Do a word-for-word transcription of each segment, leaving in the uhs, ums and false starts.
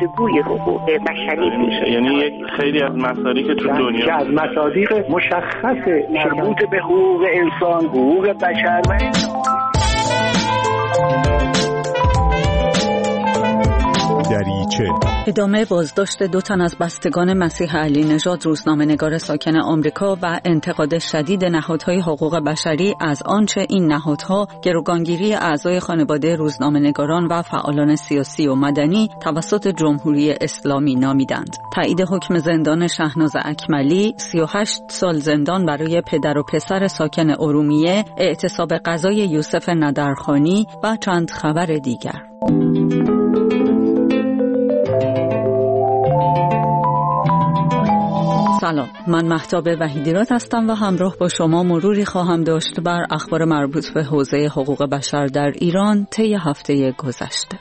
الگوی حقوق بشری میشه. یعنی یک خیلی از مصادیق که تو دنیا که از مصادیق مشخص مربوط به حقوق انسان، حقوق بشر و دریچه. ادامه بازداشت دو تن از بستگان مسیح علی نژاد روزنامه‌نگار ساکن آمریکا و انتقاد شدید نهادهای حقوق بشری از آنچه این نهادها گروگانگیری اعضای خانواده روزنامه‌نگاران و فعالان سیاسی و مدنی توسط جمهوری اسلامی نامیدند. تایید حکم زندان شهناز اکملی، سی و هشت سال زندان برای پدر و پسر ساکن ارومیه، اعتصاب قضای یوسف ندرخانی و چند خبر دیگر. سلام، من مهتاب وحیدیراد هستم و همراه با شما مروری خواهم داشت بر اخبار مربوط به حوزه حقوق بشر در ایران طی هفته گذشته.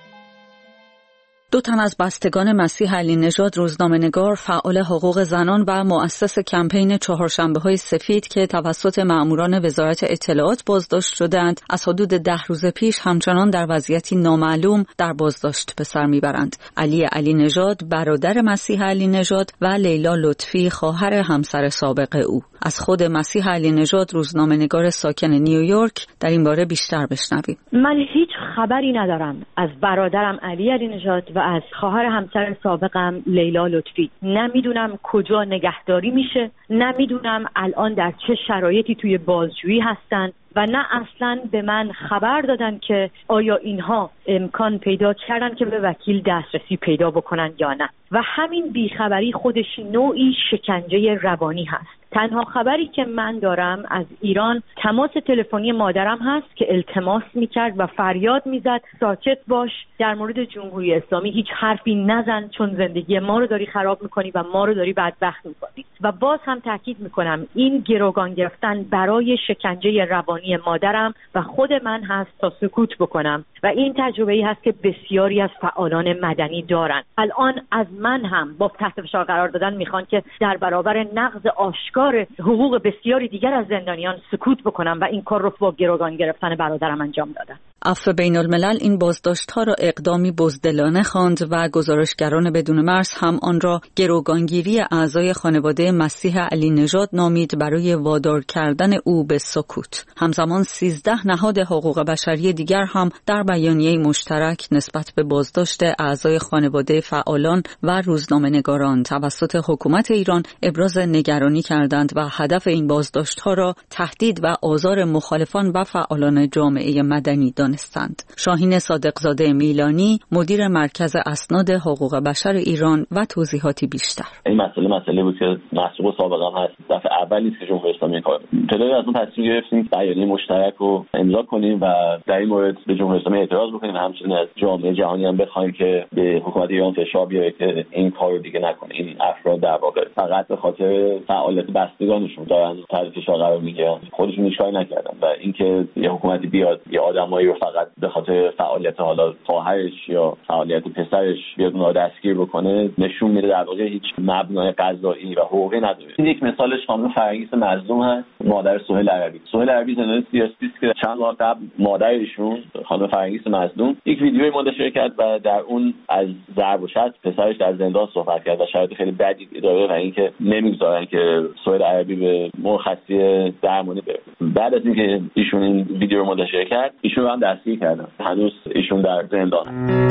دو تن از بستگان مسیح علی نژاد روزنامه‌نگار، فعال حقوق زنان و مؤسس کمپین چهارشنبه‌های سفید که توسط مأموران وزارت اطلاعات بازداشت شدند، از حدود ده روز پیش همچنان در وضعیتی نامعلوم در بازداشت به سر میبرند. علی علی نژاد برادر مسیح علی نژاد و لیلا لطفی خواهر همسر سابق او. از خود مسیح علی نژاد روزنامه‌نگار ساکن نیویورک در این باره بیشتر بشنویم. من هیچ خبری ندارم از برادرم علی علی نژاد و از خواهر همسر سابقم لیلا لطفی. نمیدونم کجا نگهداری میشه، نمیدونم الان در چه شرایطی توی بازجویی هستن و نه اصلا به من خبر دادن که آیا اینها امکان پیدا کردن که به وکیل دسترسی پیدا بکنن یا نه. و همین بیخبری خودش نوعی شکنجه روانی هست. تنها خبری که من دارم از ایران تماس تلفنی مادرم هست که التماس میکرد و فریاد میزد ساکت باش، در مورد جمهوری اسلامی هیچ حرفی نزن چون زندگی ما رو داری خراب میکنی و ما رو داری بدبخت میکنی. و باز هم تاکید میکنم این گروگان گرفتن برای شکنجه روانی مادرم و خود من هست تا سکوت بکنم و این تجربه‌ای هست که بسیاری از فعالان مدنی دارن. الان از من هم با تحت فشار قرار دادن میخوان که در برابر نقض آشکار حقوق بسیاری دیگر از زندانیان سکوت بکنم و این کار رو با گروگان گرفتن برادرم انجام دادن. عفو بین الملل این بازداشت‌ها را اقدامی بزدلانه خواند و گزارشگران بدون مرز هم آن را گروگانگیری اعضای خانواده مسیح علی نژاد نامید برای وادار کردن او به سکوت. همزمان سیزده نهاد حقوق بشری دیگر هم در بیانیه مشترک نسبت به بازداشت اعضای خانواده فعالان و روزنامه‌نگاران توسط حکومت ایران ابراز نگرانی کردند و هدف این بازداشت‌ها را تهدید و آزار مخالفان و فعالان جامعه مدنی دانستند. شاهین صادقزاده میلانی، مدیر مرکز اسناد حقوق بشر ایران و توضیحاتی بیشتر. این مسئله مسئله بود که مسئول سابقا هم هست. دفعه اولی است که جمهوری اسلامی کار جلوی از اون تصمیم گرفتیم بیانیه مشترک رو امضا کنیم و در این مورد به جمهوری اسلامی اعتراض بکنیم و همچنین از جامعه جهانی هم بخوایم که به حکومت ایران فشار بیاره که این کارو دیگه نکنه. این افراد در واقع فقط به خاطر فعالیت بستگانشون دارن تحت فشار قرار میگیرن، خودشون هیچ کاری نکردن و اینکه یه حکومتی بیاد یه آدمایی رو فقط به خاطر فعالیت حالا خواهرش یا فعالیت پسرش بیاد اونها دستگیر بکنه نشون میده در واقع هیچ مبنای قضایی و حقوقی نداره. این یک مثالش خانم فرنگیس مظلوم هست، مادر سهیل عربی. سهیل عربی زندانی سیاسی است که چند ماه قبل مادر ایشون خانم فرنگیس مظلوم یک ویدیویی منتشر کرد و در اون از ضرب و شتم پسرش در زندان صحبت کرد و شرایط خیلی بدی داره و اینکه نمیگذارن که سهیل عربی به مرخصی درمانی بره. بعد از اینکه ایشون این ویدیو رو منتشر کرد ایشون هم دستگیر کردن. هنوز ایشون در زندان.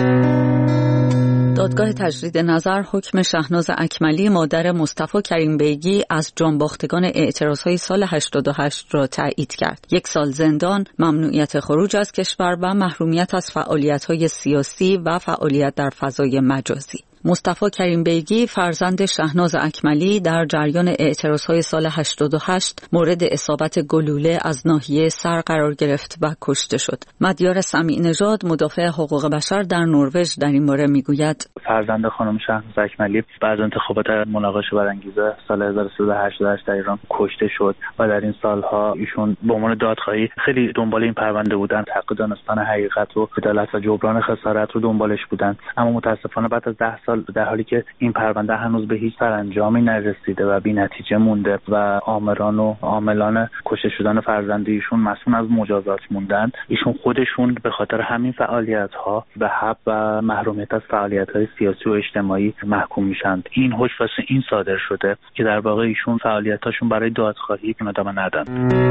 دادگاه تجدید نظر حکم شهناز اکملی مادر مصطفی کریم بیگی از جانباختگان اعتراضهای سال هشتاد و هشت را تایید کرد. یک سال زندان، ممنوعیت خروج از کشور و محرومیت از فعالیت‌های سیاسی و فعالیت در فضای مجازی. مصطفی کریم بیگی فرزند شهناز اکملی در جریان اعتراضهای سال هشتاد و هشت مورد اصابت گلوله از ناحیه سر قرار گرفت و کشته شد. مدیار سمیع نژاد مدافع حقوق بشر در نروژ در این باره میگوید فرزند خانم شهناز اکملی بعد از انتخابات مناقشه برانگیزه سال هزار و سیصد و هشتاد و هشت در ایران کشته شد و در این سالها ایشون به عنوان دادخواهی خیلی دنبال این پرونده بودن، حق دانستن حقیقت و عدالت و جبران خسارت رو دنبالش بودن، اما متاسفانه بعد از ده سال سال در حالی که این پرونده هنوز به هیچ سرانجامی نرسیده و بی‌نتیجه مونده و آمران و عاملان کشته شدن فرزند ایشون مسئول از مجازات موندن، ایشون خودشون به خاطر همین فعالیت‌ها به حبس و محرومیت از فعالیت‌های سیاسی و اجتماعی محکوم میشن. این حکم واسه این صادر شده که در واقع ایشون فعالیت‌هاشون برای دادخواهی ادامه ندن.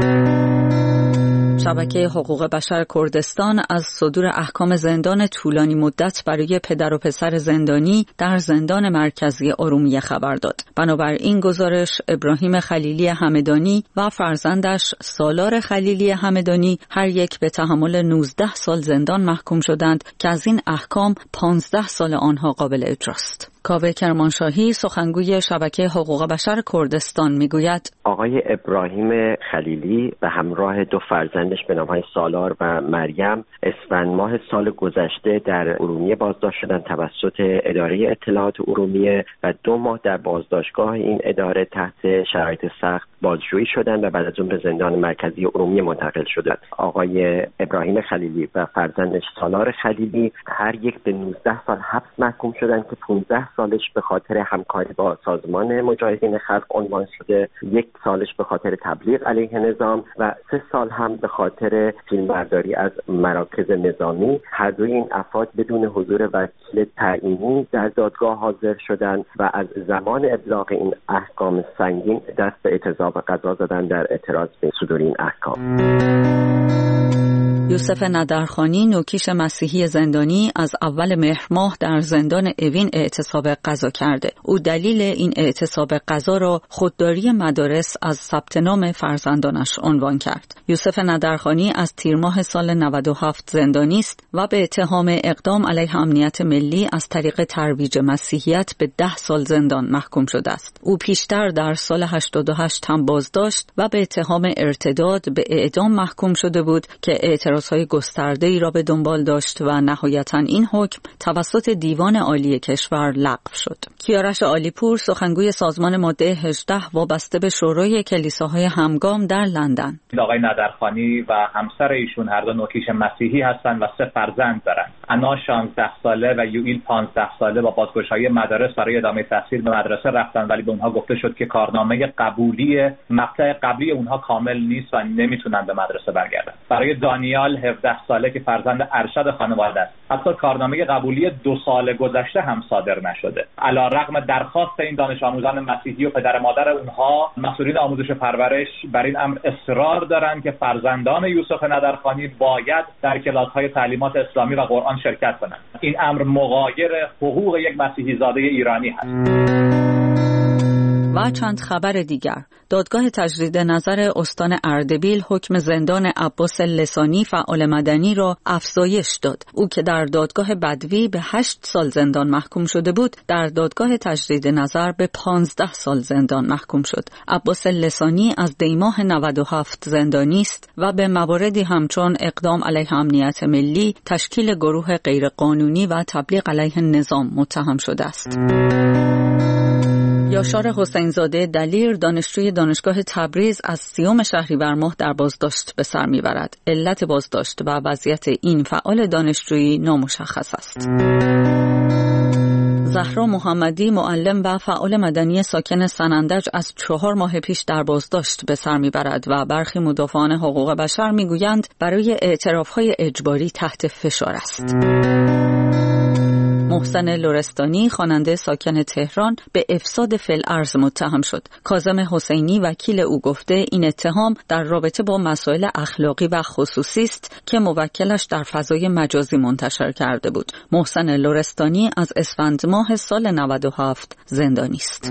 شبکه حقوق بشر کردستان از صدور احکام زندان طولانی مدت برای پدر و پسر زندانی در زندان مرکزی ارومیه خبر داد. بنابراین گزارش ابراهیم خلیلی همدانی و فرزندش سالار خلیلی همدانی هر یک به تحمل نوزده سال زندان محکوم شدند که از این احکام پانزده سال آنها قابل اجراست. کاوه کرمانشاهی سخنگوی شبکه حقوق بشر کردستان میگوید آقای ابراهیم خلیلی به همراه دو فرزندش به نام‌های سالار و مریم اسفند ماه سال گذشته در ارومیه بازداشت شدند توسط اداره اطلاعات ارومیه و دو ماه در بازداشتگاه این اداره تحت شرایط سخت بازجویی شدند و بعد از اون به زندان مرکزی ارومیه منتقل شدند. آقای ابراهیم خلیلی و فرزندش سالار خلیلی هر یک به نوزده سال حبس محکوم شدند که پانزده سالش به خاطر همکاری با سازمان مجاهدین خلق عنوان شده، یک سالش به خاطر تبلیغ علیه نظام و سه سال هم به خاطر فیلمبرداری از مراکز نظامی. هر دوی این افراد بدون حضور وکیل تعیینی در دادگاه حاضر شدند و از زمان ابلاغ این احکام سنگین دست به اعتصاب قضا زدن در اعتراض به صدور این احکام. یوسف ندرخانی نوکیش مسیحی زندانی از اول مهر ماه در زندان اوین اعتصاب قضا کرده. او دلیل این اعتصاب قضا را خودداری مدارس از ثبت نام فرزندانش عنوان کرد. یوسف ندرخانی از تیر ماه سال نود و هفت زندانی است و به اتهام اقدام علیه امنیت ملی از طریق ترویج مسیحیت به ده سال زندان محکوم شده است. او پیشتر در سال هشتاد و هشت هم بازداشت و به اتهام ارتداد به اعدام محکوم شده بود که اعتراضهای گسترده‌ای را به دنبال داشت و نهایتاً این حکم توسط دیوان عالی کشور لغو شد. کیارش عالیپور سخنگوی سازمان ماده هجده وابسته به شورای کلیساهای همگام در لندن. آقای ندرخانی و همسر ایشون هر دو نوکیش مسیحی هستند و سه فرزند دارند. انا شانزده ساله و یوئیل پانزده ساله با بازگشایی مدارس برای ادامه تحصیل به مدرسه رفتن، ولی به اونها گفته شد که کارنامه قبولی مقطع قبلی اونها کامل نیست و نمیتونن به مدرسه برگردن. برای دانیال هفده ساله که فرزند ارشد خانواده است، حتی کارنامه قبولی دو سال گذشته هم صادر نشده. علیرغم درخواست این دانش آموزان مسیحی و پدر مادر اونها، مسئولین آموزش پرورش بر این امر اصرار دارند که فرزندان یوسف ندرخانی باید در کلاس‌های تعلیمات اسلامی و قرآن شرکت کنند. این امر مغایر حقوق یک مسیحی زاده ایرانی هست. و چند خبر دیگر. دادگاه تجدید نظر استان اردبیل حکم زندان عباس لسانی فعال مدنی را افزایش داد. او که در دادگاه بدوی به هشت سال زندان محکوم شده بود، در دادگاه تجدید نظر به پانزده سال زندان محکوم شد. عباس لسانی از دیماه نود و هفت زندانی است و به مواردی همچون اقدام علیه امنیت ملی، تشکیل گروه غیرقانونی و تبلیغ علیه نظام متهم شده است. یاشار حسینزاده دلیر دانشجوی دانشگاه تبریز از سیوم شهریور ماه در بازداشت به سر میبرد. علت بازداشت و وضعیت این فعال دانشجویی نامشخص است. زهرا محمدی معلم و فعال مدنی ساکن سنندج از چهار ماه پیش در بازداشت به سر میبرد و برخی مدافعان حقوق بشر میگویند برای اعترافهای اجباری تحت فشار است. محسن لرستانی خواننده ساکن تهران به افساد فی‌الارض متهم شد. کاظم حسینی وکیل او گفته این اتهام در رابطه با مسائل اخلاقی و خصوصی است که موکلش در فضای مجازی منتشر کرده بود. محسن لرستانی از اسفند ماه سال نود و هفت زندانی است.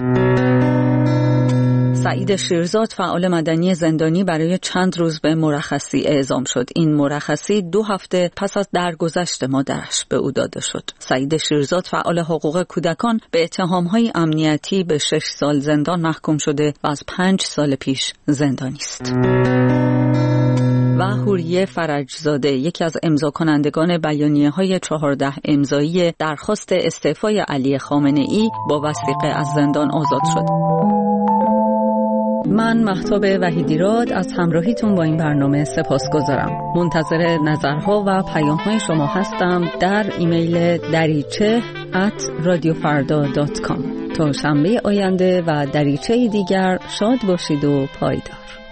سعید شیرزاد فعال مدنی زندانی برای چند روز به مرخصی اعزام شد. این مرخصی دو هفته پس از درگذشت مادرش به او داده شد. سعید شیرزاد فعال حقوق کودکان به اتهام‌های امنیتی به شش سال زندان محکوم شده و از پنج سال پیش زندانی است. و حوریه فرجزاده یکی از امضا کنندگان بیانیه‌های چهارده امضایی درخواست استعفای علی خامنه‌ای با وثیقه از زندان آزاد شد. من مهتاب وحیدیراد از همراهیتون با این برنامه سپاسگزارم. منتظر نظرها و پیام‌های شما هستم در ایمیل دریچه ات رادیو فردا دات کام. تا شنبه آینده و دریچه دیگر شاد باشید و پایدار.